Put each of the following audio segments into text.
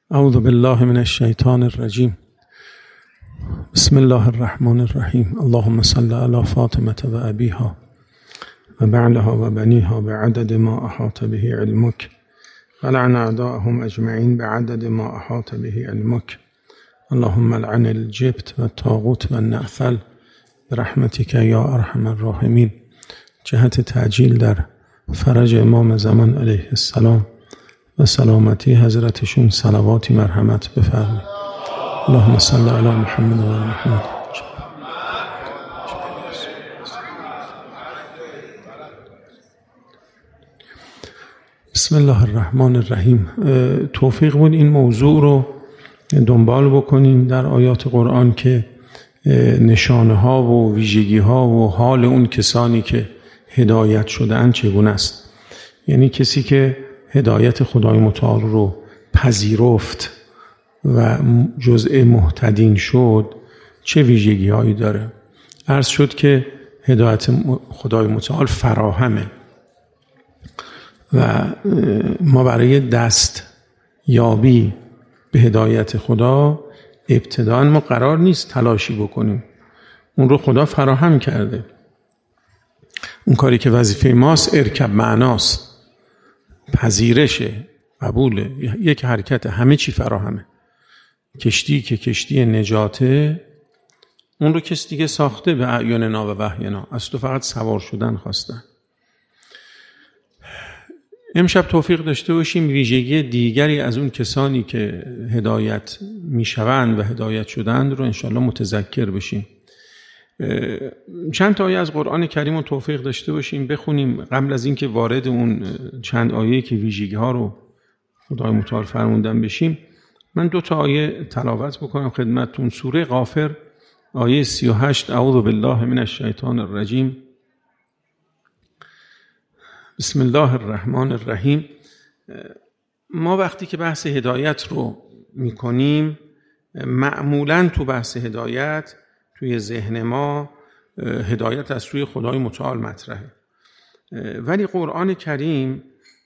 اعوذ بالله من الشیطان الرجیم. بسم الله الرحمن الرحیم. اللهم صل علی فاطمة و ابیها و بعلها و بنیها بعدد ما احاط به علمک ولعن اعداءهم اجمعین بعدد ما احاط به علمک. اللهم لعن الجبت و الطاغوت و النعثل برحمتک یا ارحم الراحمین. جهت تعجیل در فرج امام زمان علیه السلام و سلامتی حضرتشون صلواتی مرحمت بفرمایید. اللهم صل علی محمد و آل محمد. بسم الله الرحمن الرحیم. توفیق بود این موضوع رو دنبال بکنیم در آیات قرآن که نشانه ها و ویژگی ها و حال اون کسانی که هدایت شدن چگونه است. یعنی کسی که هدایت خدای متعال رو پذیرفت و جزء مهتدین شد چه ویژگی هایی داره. عرض شد که هدایت خدای متعال فراهمه و ما برای دست یابی به هدایت خدا ابتداً ما قرار نیست تلاشی بکنیم، اون رو خدا فراهم کرده. اون کاری که وظیفه ماست ارکب معناست، پذیرشه، قبوله، یک حرکت، همه چی فراهمه. کشتی که کشتی نجاته اون رو کسی دیگه ساخته به اعیننا و وحینا، از تو فقط سوار شدن خواستن. امشب توفیق داشته باشیم ویژگی دیگری از اون کسانی که هدایت میشوند و هدایت شدند رو انشالله متذکر بشیم. چند تا آیه از قرآن کریم رو توفیق داشته باشیم بخونیم قبل از اینکه وارد اون چند آیه که ویژگی ها رو خدای متعال فرموندن بشیم. من 2 تا آیه تلاوت بکنم خدمتتون. سوره غافر آیه 38. اعوذ بالله من الشیطان الرجیم. بسم الله الرحمن الرحیم. ما وقتی که بحث هدایت رو میکنیم معمولاً تو بحث هدایت توی ذهن ما هدایت از سوی خدای متعال مطرحه، ولی قرآن کریم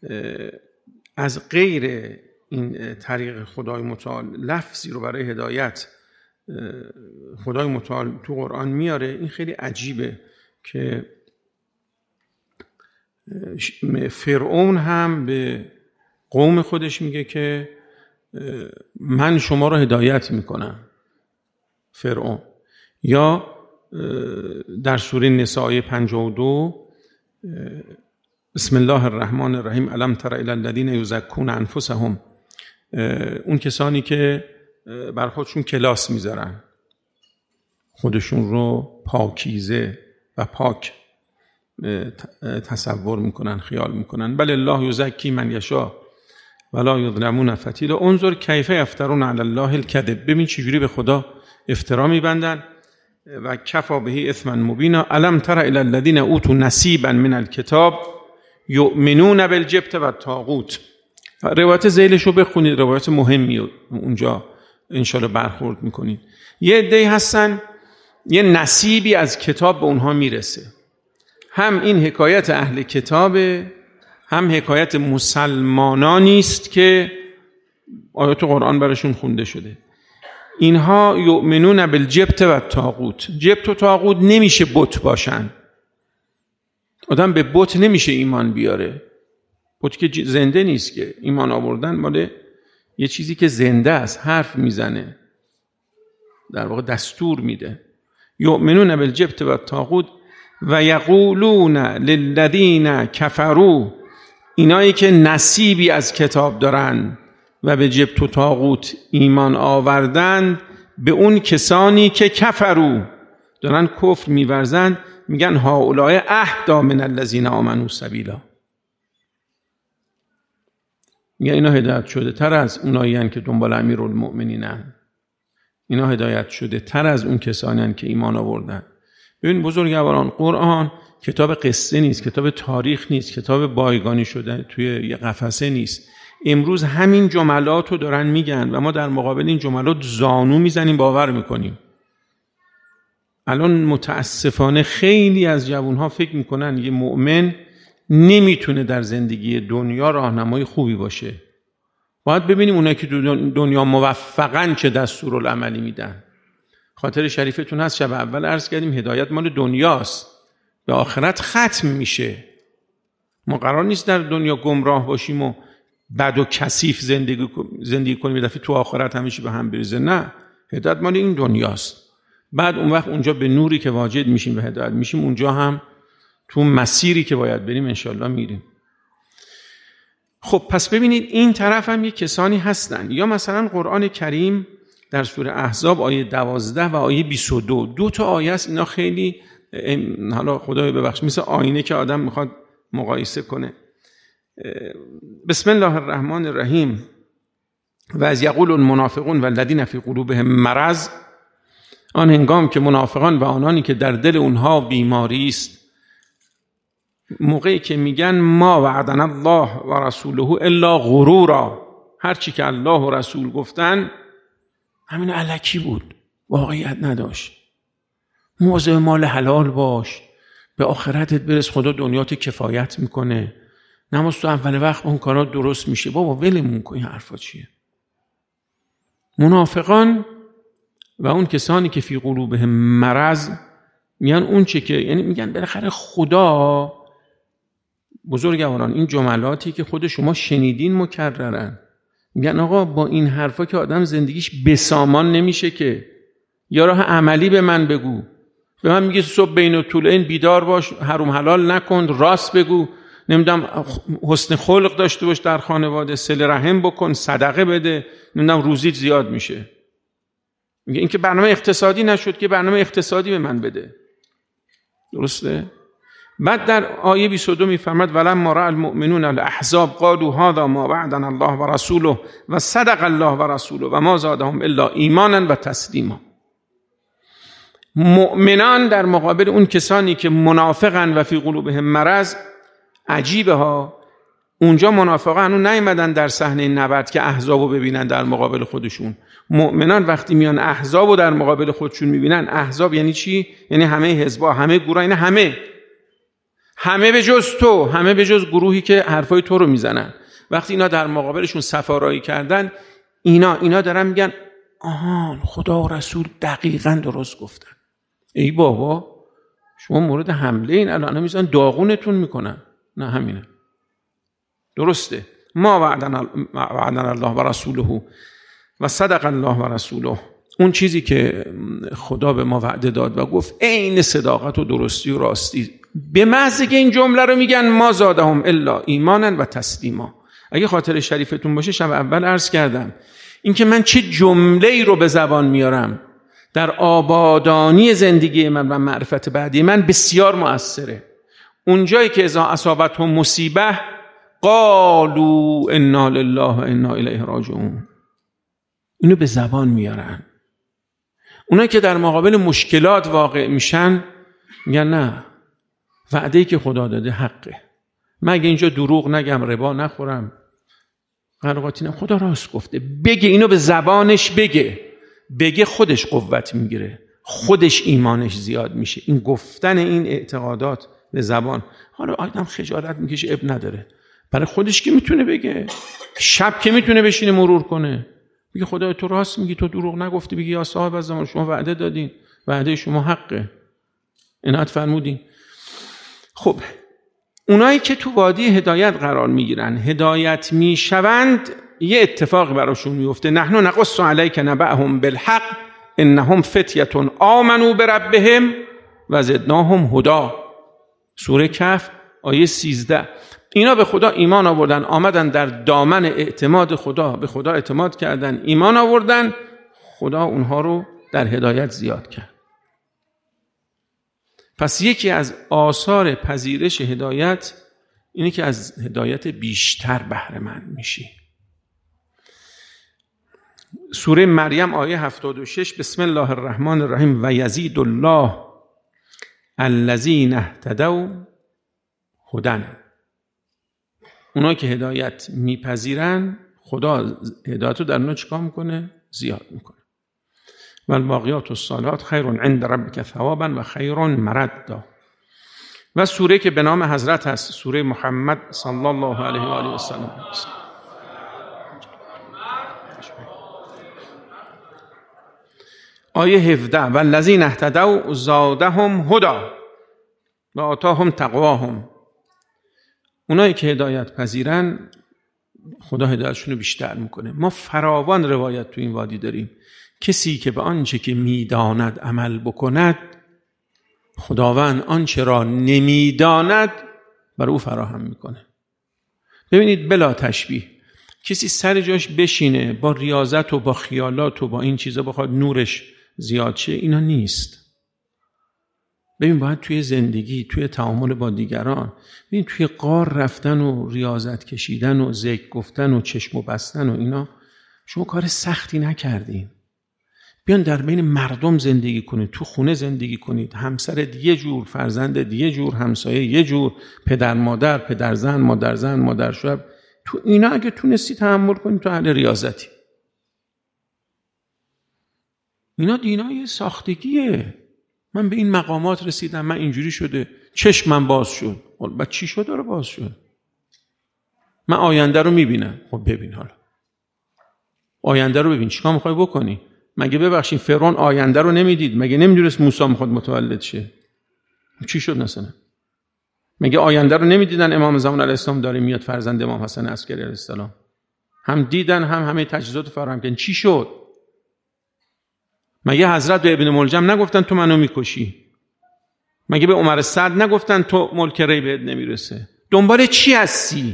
از غیر این طریق خدای متعال لفظی رو برای هدایت خدای متعال تو قرآن میاره. این خیلی عجیبه که فرعون هم به قوم خودش میگه که من شما رو هدایت میکنم. فرعون. یا در سوره نساء 52 بسم الله الرحمن الرحیم. الم تر الی الذین یزکون انفسهم. اون کسانی که بر خودشون کلاس میذارن، خودشون رو پاکیزه و پاک تصور میکنن، خیال میکنن. بل الله یزکی من یشاء ولا یظلمون فتیلا. انظر کیف یفترون علی الله الکذب. ببین چجوری به خدا افترا میبندن. و کفا به اثما مبینا. الم تر الی الذین اوتوا نصیبا من الکتاب یؤمنون بالجبت و الطاغوت. روایت ذیلش رو بخونید، روایت مهمی اونجا انشالله برخورد میکنید. یه عده‌ای هستن یه نصیبی از کتاب به اونها میرسه. هم این حکایت اهل کتابه، هم حکایت مسلمانانی است که آیات قرآن براشون خونده شده. اینها یؤمنون بالجبت و الطاغوت. جبت و طاغوت نمیشه بت باشن. آدم به بت نمیشه ایمان بیاره. بت که زنده نیست که. ایمان آوردن مال یه چیزی که زنده است، حرف میزنه، در واقع دستور میده. یؤمنون بالجبت و الطاغوت و یقولون للذین کفروا. اینایی که نصیبی از کتاب دارن و به جبت و طاغوت ایمان آوردن، به اون کسانی که کفرو دارن کفر میورزن میگن هؤلاء اهدی من الذین آمنوا سبیلا. میگن اینا هدایت شده تر از اونایین که دنبال امیرالمؤمنینن. اینا هدایت شده تر از اون کسانین که ایمان آوردن. ببین بزرگواران، قرآن کتاب قصه نیست، کتاب تاریخ نیست، کتاب بایگانی شده توی یه قفسه نیست. امروز همین جملات رو دارن میگن و ما در مقابل این جملات زانو میزنیم، باور میکنیم. الان متاسفانه خیلی از جوانها فکر میکنن یه مؤمن نمیتونه در زندگی دنیا راهنمای خوبی باشه. باید ببینیم اونایی که دنیا موفقن چه دستورالعملی میدن. خاطر شریفتون هست شب اول عرض کردیم هدایت مال دنیاست، به آخرت ختم میشه. ما قرار نیست در دنیا گمراه باشیم و بد و کثیف زندگی کنیم یه دفعه تو آخرت همیشه به هم بریزه. نه، هدایت مال این دنیاست. بعد اون وقت اونجا به نوری که واجد میشیم به هدایت میشیم، اونجا هم تو مسیری که باید بریم انشالله میریم. خب پس ببینید این طرف هم یه کسانی هستن. یا مثلا قرآن کریم در سوره احزاب آیه 12 و آیه 22 دو تا آیه است. اینا خیلی حالا خدای ببخش مثل آینه که آدم میخواد مقایسه کنه. بسم الله الرحمن الرحیم. و از یقول المنافقون والذین فی قلوبهم مرض، آن هنگام که منافقان و آنانی که در دل اونها بیماری است، موقعی که میگن ما وعدنا الله و رسوله الا غرورا، هر چی که الله و رسول گفتن همین الکی بود، واقعیت نداشت. مواظب مال حلال باش، به آخرتت برس، خدا دنیات کفایت میکنه، نماز تو اول وقت اون کارا درست میشه. بابا ولمون کن، این حرفا چیه؟ منافقان و اون کسانی که فی قلوبهم مرض میگن اون چه که، یعنی میگن بالاخره خدا، بزرگواران این جملاتی که خود شما شنیدین مکررن، میگن آقا با این حرفا که آدم زندگیش بسامان نمیشه که، یا راه عملی به من بگو. به من میگه صبح بین الطلوعین بیدار باش، حرام حلال نکن، راست بگو، نمیدونم حسن خلق داشته باش در خانواده، صله رحم بکن، صدقه بده، نمیدونم روزیت زیاد میشه. میگه این که برنامه اقتصادی نشد که برنامه اقتصادی به من بده. درسته؟ بعد در آیه 22 میفرماد ولما رأى المؤمنون الاحزاب قالوا هذا ما وعدنا الله و رسوله و صدق الله و رسوله و ما زادهم الا ایمانا و تسلیما. مؤمنان در مقابل اون کسانی که منافقن و فی قلوبهم مرض، عجیبه ها، اونجا منافقان هنوز نیومدن در صحنه نبرد که احزابو ببینن در مقابل خودشون. مؤمنان وقتی میان احزابو در مقابل خودشون میبینن، احزاب یعنی چی؟ یعنی همه حزبا، همه گروه، یعنی همه به جز تو، همه به جز گروهی که حرفای تو رو میزنن. وقتی اینا در مقابلشون صف آرایی کردن، اینا دارن میگن آهان خدا و رسول دقیقاً درست گفتن. ای بابا شما مورد حمله این الان میزنن داغونتون میکنن. نه همینه، درسته. ما وعدنا الله و رسوله و صدق الله و رسوله، اون چیزی که خدا به ما وعده داد و گفت عین صداقت و درستی و راستی. به محض که این جمله رو میگن ما زادهم الا ایمانا و تسلیما. اگه خاطر شریفتون باشه شب اول عرض کردم این که من چه جمله‌ای رو به زبان میارم در آبادانی زندگی من و معرفت بعدی من بسیار مؤثره. اونجایی که اذا اصابتهم مصیبه قالوا انا لله و انا الیه راجعون، اینو به زبان میارن. اونایی که در مقابل مشکلات واقع میشن میگن نه، وعده‌ای که خدا داده حقه، من اگه اینجا دروغ نگم، ربا نخورم، قرقاتی نه، خدا راست گفته. بگه، اینو به زبانش بگه خودش قوت میگیره، خودش ایمانش زیاد میشه. این گفتن این اعتقادات به زبان. حالا آدم خجالت میکشه، اب نداره، برای خودش که میتونه بگه، شب که میتونه بشینه مرور کنه، بگه خدا تو راست میگی، تو دروغ نگفتی، بگی یا صاحب از زمان شما وعده دادین، وعده شما حقه، عنایت فرمودین. خب اونایی که تو وادی هدایت قرار میگیرن، هدایت میشوند، یه اتفاق براشون میفته. نحن نقص علیک نبأهم بالحق انهم فتیه آمنوا بربهم و زدناهم هدی. سوره کهف آیه 13. اینا به خدا ایمان آوردن، آمدن در دامن اعتماد خدا، به خدا اعتماد کردن، ایمان آوردن، خدا اونها رو در هدایت زیاد کرد. پس یکی از آثار پذیرش هدایت اینه که از هدایت بیشتر بهره مند میشی. سوره مریم آیه 76 بسم الله الرحمن الرحیم و یزید الله الذین اهتدوا هدی. اونایی که هدایت میپذیرن خدا هدایت رو در اونها چیکار میکنه؟ زیاد میکنه. و الباقیات الصالحات خیر عند ربک ثوابا و خیر مردا. و سوره که به نام حضرت هست، سوره محمد صلی الله علیه و آله و سلم. آیه 17 والذین اهتدوا زادهم هدی و آتاهم تقواهم. اونایی که هدایت پذیرن خدا هدایتشون رو بیشتر میکنه. ما فراوان روایت تو این وادی داریم، کسی که به آنچه که میداند عمل بکند، خداوند آنچه را نمیداند برای او فراهم میکنه. ببینید بلا تشبیه، کسی سر جاش بشینه با ریاضت و با خیالات و با این چیزا بخواد نورش زیاد شه، اینا نیست. ببین باید توی زندگی، توی تعامل با دیگران، ببین توی غار رفتن و ریاضت کشیدن و ذکر گفتن و چشم بستن و اینا، شما کار سختی نکردین. بیان در بین مردم زندگی کنید، تو خونه زندگی کنید، همسرت یه جور، فرزندت یه جور، همسایه یه جور، پدر مادر، پدر زن، مادر شوهر، تو اینا اگه تونستی تحمل کنید تو اهل ریاضتی. اینا دینای ساختگیه. من به این مقامات رسیدم، من اینجوری شده، چشمم باز شد. بعد چی شد داره باز شد؟ من آینده رو میبینم. خب ببین، حالا آینده رو ببین، چیکار میخوای بکنی؟ مگه ببخشید فرعون آینده رو نمیدید؟ مگه نمیدونست موسی میخواد متولد شه؟ چی شد مثلا؟ مگه آینده رو نمیدیدن امام زمان علیه السلام داره میاد، فرزند امام حسن عسکری علیه السلام؟ هم دیدن، هم همه تجهیزات فراهم کردن. چی شد؟ مگه حضرت به ابن ملجم نگفتن تو منو میکشی؟ مگه به عمر سعد نگفتن تو ملک ری بهت نمیرسه؟ دنبال چی هستی؟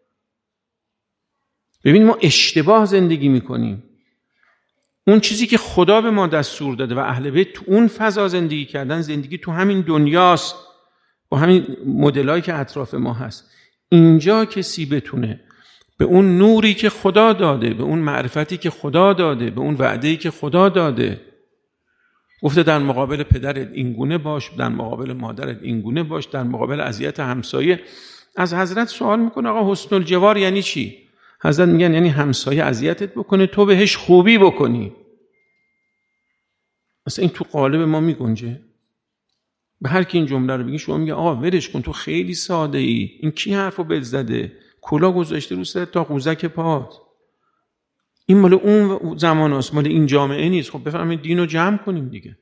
ببین ما اشتباه زندگی میکنیم. اون چیزی که خدا به ما دستور داده و اهل بیت تو اون فضا زندگی کردن، زندگی تو همین دنیاست با همین مدلایی که اطراف ما هست. اینجا کسی بتونه به اون نوری که خدا داده، به اون معرفتی که خدا داده، به اون وعده‌ای که خدا داده، گفته در مقابل پدرت اینگونه باش، در مقابل مادرت اینگونه باش، در مقابل اذیت همسایه. از حضرت سوال میکنه آقا حسن الجوار یعنی چی؟ حضرت میگن یعنی همسایه اذیتت بکنه تو بهش خوبی بکنی. اصلا این تو قالب ما میگنجه؟ به هر کی این جمله رو بگی شما میگه آقا ولش کن، تو خیلی ساده ای، این کی حرفو بهت زده؟ کلا گذاشته رو سرت تا قوزک پات. این مال اون زمان است، مال این جامعه نیست. خب بفهمید دین رو جمع کنیم دیگه.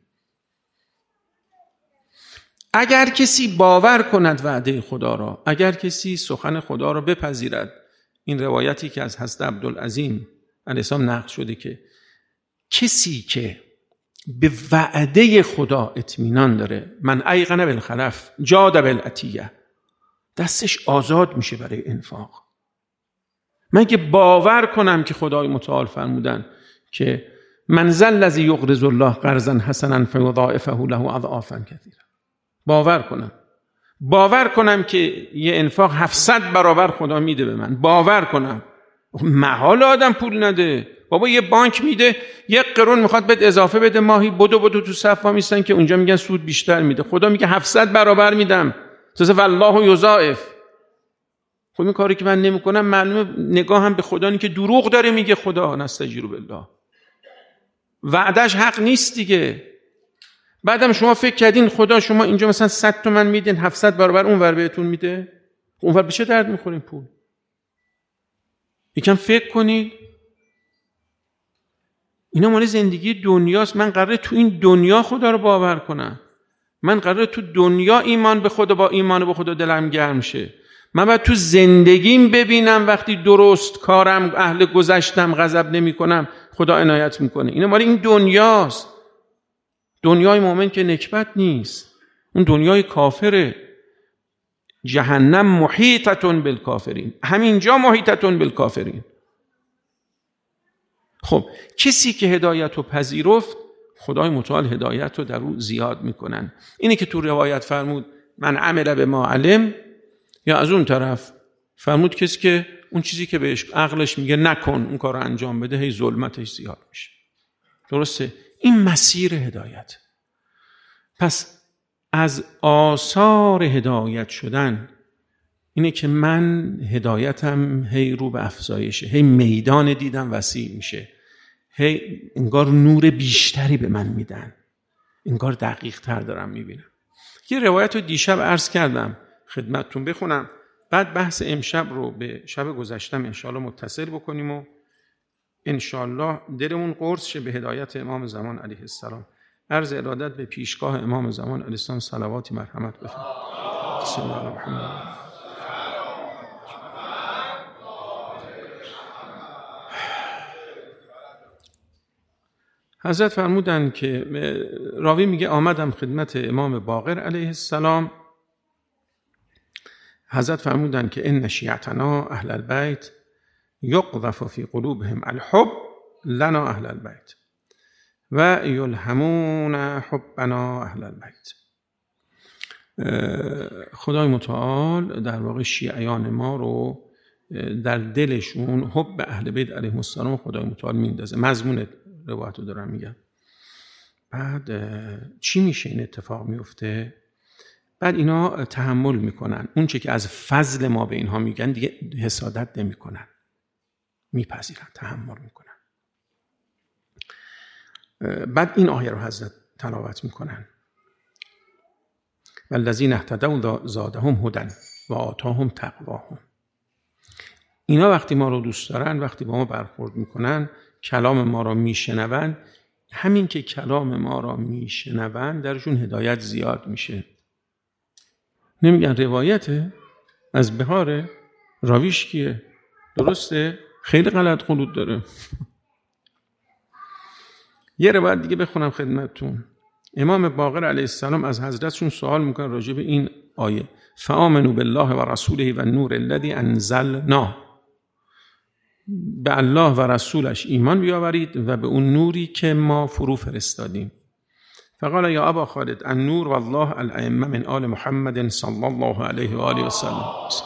اگر کسی باور کند وعده خدا را، اگر کسی سخن خدا را بپذیرد، این روایتی که از حضرت عبدالعظیم علیه السلام نقل شده که کسی که به وعده خدا اطمینان داره، من ایقن بالخلف جاد بالعطیه، دستش آزاد میشه برای انفاق. من که باور کنم که خدای متعال فرمودن که من ذا الذی یقرض الله قرضا حسنا فیضاعفه له اضعافا کثیرا، باور کنم که یه انفاق 700 برابر خدا میده به من، باور کنم. محال آدم پول نده. بابا یه بانک میده 1 قرون میخواد بهت اضافه بده ماهی، بدو تو صف میستن که اونجا میگن سود بیشتر میده. خدا میگه 700 برابر میدم. تازه والله یضاعف. خب این کاری که من نمیکنم معلومه نگاهم به خدا که دروغ داره میگه. خدا نستجیروا بالله، وعدش حق نیست دیگه. بعدم شما فکر کردین خدا شما اینجا مثلا 100 تومن میدین 700 برابر اونور بهتون میده؟ اونور به چه درد میخورین پول؟ یکم فکر کنید. اینا مال زندگی دنیاست. من قراره تو این دنیا خدا رو باور کنم. من قراره تو دنیا ایمان به خدا، با ایمان به خدا دلم گرم شه. من باید تو زندگیم ببینم وقتی درست کارم، اهل گذشتم، غضب نمی کنم، خدا عنایت میکنه. اینا مال این دنیاست. دنیای مومن که نکبت نیست، اون دنیای کافره. جهنم محیطتون بالکافرین، همینجا محیطتون بالکافرین. خب کسی که هدایت رو پذیرفت، خدای متعال هدایت رو در او زیاد میکنن. اینه که تو روایت فرمود من عمل به ما علم، یا از اون طرف فرمود کسی که اون چیزی که بهش عقلش میگه نکن اون کار رو انجام بده، هی ظلمتش زیاد میشه. درسته؟ این مسیر هدایت. پس از آثار هدایت شدن اینه که من هدایتم هی رو به افزایشه، هی میدان دیدم وسیع میشه، هی انگار نور بیشتری به من میدن، انگار دقیق تر دارم میبینم. یه روایت رو دیشب عرض کردم خدمتتون، بخونم، بعد بحث امشب رو به شب گذشتم انشاءالله متصل بکنیم و انشاءالله دلمون قرص شه به هدایت امام زمان علیه السلام. عرض ارادت به پیشگاه امام زمان علیه السلام صلواتی مرحمت بفرمایید. بسم الله الرحمن الرحیم. حضرت فرمودند که راوی میگه آمدم خدمت امام باقر علیه السلام. حضرت فرمودند که ان شیعتنا اهل البیت یقذف فی قلوبهم الحب لنا اهل البیت و یلهمون حبنا اهل البیت. خدای متعال در واقع شیعیان ما رو در دلشون حب اهل بیت علیهم السلام خدای متعال میندازه. مضمون روایت رو دارم میگم. بعد چی میشه این اتفاق میفته؟ بعد اینا تحمل میکنن اون چه که از فضل ما به اینها میگن دیگه حسادت نمیکنن، میپذیرن، تحمل میکنن. بعد این آیه رو حضرت تلاوت میکنن والذین اهتدوا زادهم هدی و آتاهم تقواهم. اینا وقتی ما رو دوست دارن، وقتی با ما برخورد میکنن، کلام ما رو میشنون، همین که کلام ما رو میشنون درشون هدایت زیاد میشه. نمیگن روایته از بهاره، راویش کیه؟ درسته؟ خیلی غلط قلوت داره. یه روایت دیگه بخونم خدمتتون. امام باقر علیه السلام از حضرتشون سوال میکنن راجع به این آیه فآمنوا بالله و رسوله و النور الذی انزلنا. به الله و رسولش ایمان بیاورید و به اون نوری که ما فرو فرستادیم. فقال یا ابا خالد النور والله الائمه من آل محمد صلی الله علیه و آله و سلم.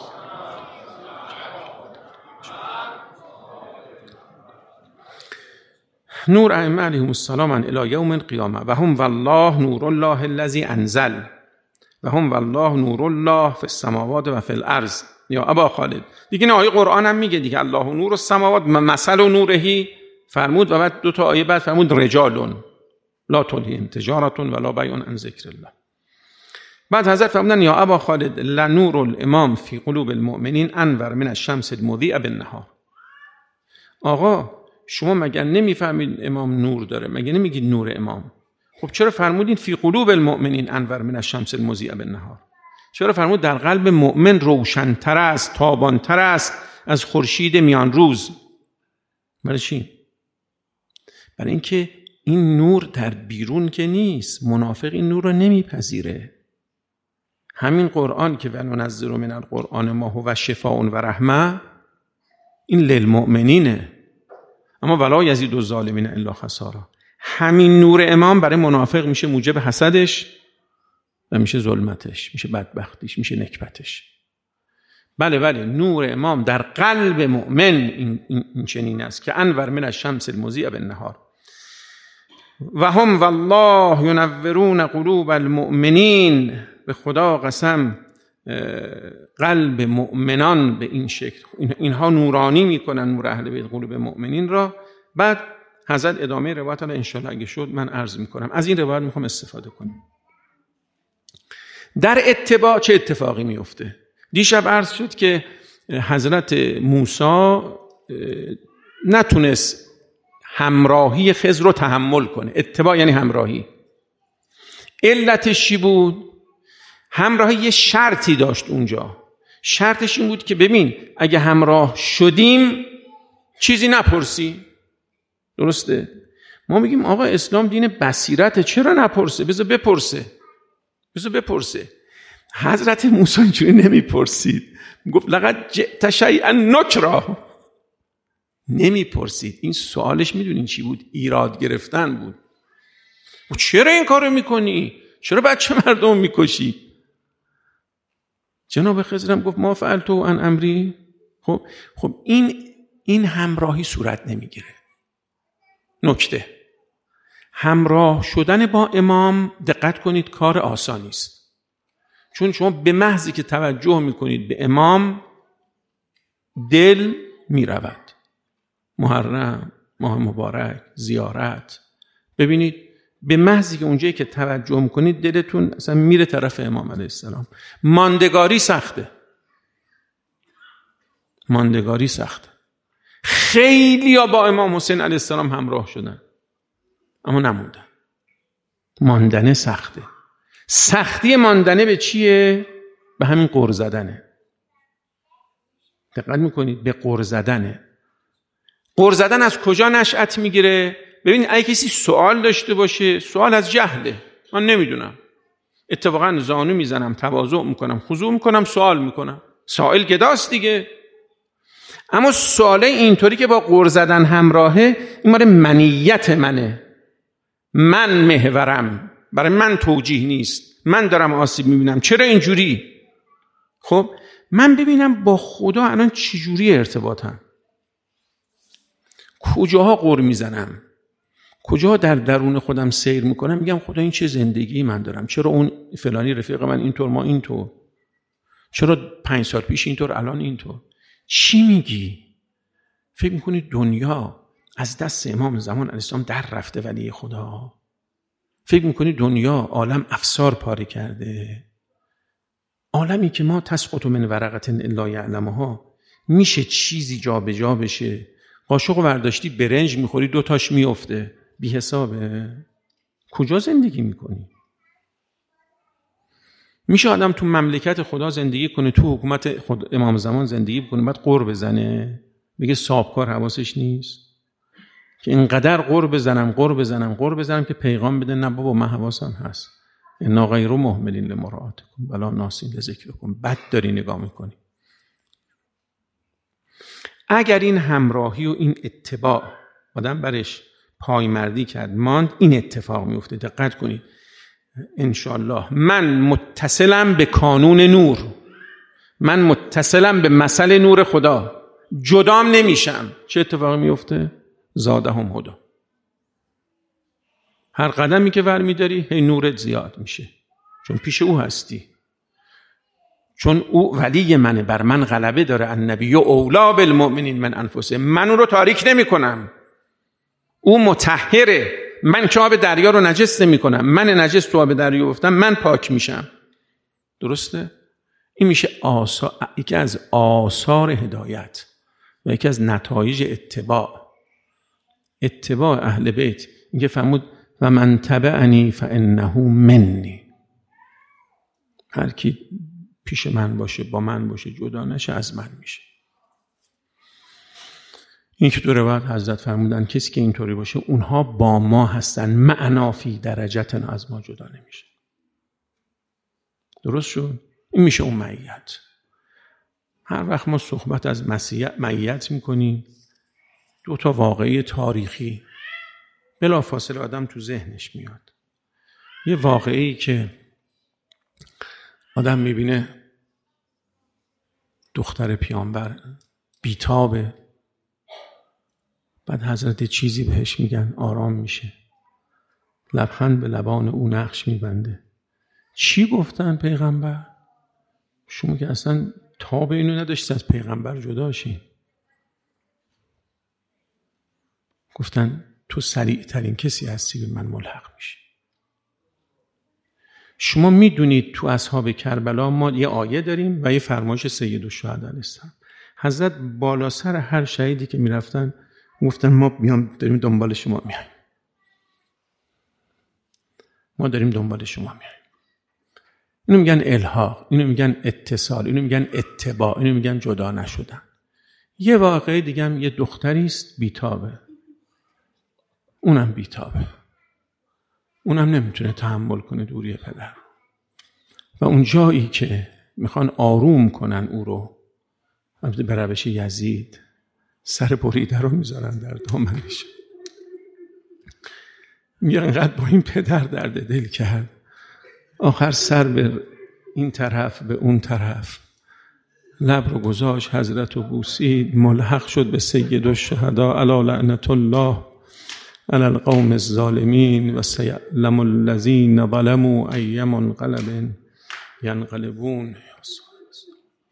نور ائمه علیهم السلام الی یوم القیامه و هم والله نور الله الذی انزل و هم والله نور الله فی السماوات و فی الارض. یا ابا خالد دیگه آیه قرآن هم میگه دیگه الله نور السماوات مثل نورهی فرمود و بعد 2 آیه بعد فرمود رجال لا تلهیهم تجارة ولا بیع عن ذکر الله. بعد حضرت فرمودن یا ابا خالد لنور الامام فی قلوب المؤمنین انور من الشمس المضیء بالنهار. آقا شما مگر نمیفهمید امام نور داره؟ مگر نمیگید نور امام؟ خب چرا فرمودین فی قلوب المؤمنین انور من الشمس المضیء بالنهار؟ چرا فرمود در قلب مؤمن روشن‌تر است، تابان‌تر است از خورشید میان روز؟ برای چی؟ برای اینکه این نور در بیرون که نیست، منافق این نور رو نمیپذیره. همین قرآن که وننزل من القرآن ما هو شفاء و رحمه، این للمؤمنینه، اما ولا یزید الظالمین الا خسارا. همین نور امام برای منافق میشه موجب حسدش و میشه ظلمتش، میشه بدبختیش، میشه نکبتش. بله نور امام در قلب مؤمن این چنین است که انور من الشمس المضیء بالنهار و هم والله ینورون قلوب المؤمنین. به خدا قسم قلب مؤمنان به این شکل اینها نورانی میکنن، نور اهل بیت قلوب مؤمنین را. بعد حضرت ادامه روایت را انشاءالله اگه شد من عرض میکنم. از این روایت میخوام استفاده کنم. در اتباع چه اتفاقی میفته؟ دیشب عرض شد که حضرت موسی نتونست همراهی خضر رو تحمل کنه. اتباع یعنی همراهی. علتش چی بود؟ همراهی یه شرطی داشت اونجا. شرطش این بود که ببین اگه همراه شدیم چیزی نپرسی. درسته؟ ما میگیم آقا اسلام دین بصیرته، چرا نپرسه؟ بذار بپرسه. حضرت موسی اینجوری نمیپرسید. گفت لقد جئت شیئا نکرا. نمیپرسید. این سوالش میدونین چی بود؟ ایراد گرفتن بود. چرا این کارو میکنی؟ چرا بچه مردم میکشی؟ جناب خضرم گفت ما فعلتو عن امری. خب این همراهی صورت نمیگیره. نکته همراه شدن با امام، دقت کنید، کار آسانی است. چون شما به محضی که توجه میکنید به امام دل میرود. محرم، ماه مبارک، زیارت، ببینید به محضی که اونجایی که توجه میکنید دلتون اصلا میره طرف امام علیه السلام. ماندگاری سخته. خیلی ها با امام حسین علیه السلام همراه شدن اما نموندن. ماندنه سخته. سختی ماندنه به چیه؟ به همین غر زدنه. دقت میکنید؟ به غر زدنه. غر زدن از کجا نشأت میگیره؟ ببینید اگه کسی سوال داشته باشه، سوال از جهله، من نمیدونم، اتفاقا زانو میزنم، تواضع میکنم، خضوع میکنم، سوال میکنم، سائل گداست دیگه. اما سواله اینطوری که با غر زدن همراهه، این مال منیت منه، من محورم، برای من توجیه نیست، من دارم آسیب میبینم، چرا اینجوری؟ خب من ببینم با خدا الان چجوری ارتباطم، کجاها غر میزنم، کجا در درون خودم سیر میکنم، میگم خدا این چه زندگی من دارم، چرا اون فلانی رفیق من اینطور، ما اینطور، چرا 5 سال پیش اینطور، الان اینطور. چی میگی؟ فکر میکنی دنیا از دست امام زمان علیه السلام در رفته ولی خدا؟ فکر میکنی دنیا عالم افسار پاره کرده؟ عالمی که ما تسقط من ورقة الا یعلمها، میشه چیزی جا به جا بشه، قاشق برداشتی برنج میخوری 2 تاش میفته، بی حسابه. کجا زندگی میکنی؟ میشه آدم تو مملکت خدا زندگی کنه، تو حکومت خود امام زمان زندگی کنه، بعد غر بزنه بگه صاحبکار حواسش نیست که اینقدر غر بزنم که پیغام بده نه بابا من حواسم هست، انا غیر مهملین لمراعاتکم ولا ناسین لذکرکم. بد داری نگاه میکنی. اگر این همراهی و این اتباع آدم برش پایمردی کرد ماند، این اتفاق میفته. دقت کنید انشالله من متصلم به کانون نور، من متصلم به مثل نور خدا، جدام نمیشم. چه اتفاقی میفته؟ زادهم هدا. هر قدمی که ور میداری هی نورت زیاد میشه، چون پیش او هستی، چون او ولی منه، بر من غلبه داره. النبی اولا بالمؤمنین من انفسهم، من اون رو تاریک نمی کنم، او مطهره، من که آب دریا رو نجس نمی کنم، من نجس تو آب دریا گفتم من پاک میشم. درسته؟ این میشه یکی از آثار هدایت و یکی از نتایج اتباع اهل بیت. اینکه فرمود و من تبعنی فانه منی، هر کی پیش من باشه، با من باشه، جدا نشه، از من میشه. این که تو روایت حضرت فرمودن کسی که اینطوری باشه اونها با ما هستن، معنا فی درجتن، از ما جدا نمیشه. درست شد؟ این میشه اون معیت. هر وقت ما صحبت از معیت میکنیم، 2 تا واقعه تاریخی بلا فاصله آدم تو ذهنش میاد. یه واقعی که آدم میبینه دختر پیامبر بیتابه، بعد حضرت چیزی بهش میگن، آرام میشه، لبخند به لبان او نقش میبنده. چی گفتن پیغمبر؟ شما که اصلا تاب اینو نداشتید از پیغمبر جدا شین. گفتن تو سریع ترین کسی هستی به من ملحق میشی. شما میدونید تو اصحاب کربلا ما یه آیه داریم و یه فرمایش سید الشهدا علیه السلام. حضرت بالا سر هر شهیدی که میرفتن گفتن ما داریم دنبال شما میایم، ما داریم دنبال شما میایم. اینو میگن الحاق، اینو میگن اتصال، اینو میگن اتباع، اینو میگن جدا نشدن. یه واقعه دیگه هم یه دختری است بیتابه، اونم بیتابه، اونم نمیتونه تحمل کنه دوری پدر، و اون جایی که میخوان آروم کنن او رو، به روش یزید، سر بریده رو میذارن در دامنش، میگن انقدر با این پدر درد دل کرد، آخر سر به این طرف به اون طرف، لب رو گذاشت، حضرت رو بوسید، ملحق شد به سید الشهدا الا لعنت الله علی القوم الظالمین و سیعلم الذین ظلموا ای منقلب ینقلبون.